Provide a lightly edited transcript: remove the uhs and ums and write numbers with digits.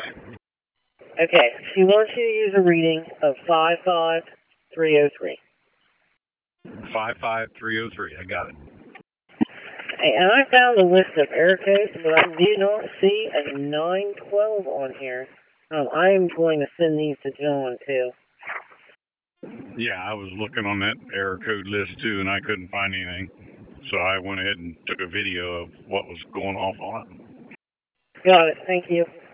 Okay, she wants you to use a reading of 55303. 55303. I got it. Hey, and I found a list of error codes, but I do not see a 912 on here. I am going to send these to John, too. Yeah, I was looking on that error code list too, and I couldn't find anything. So I went ahead and took a video of what was going off on it. Got it. Thank you.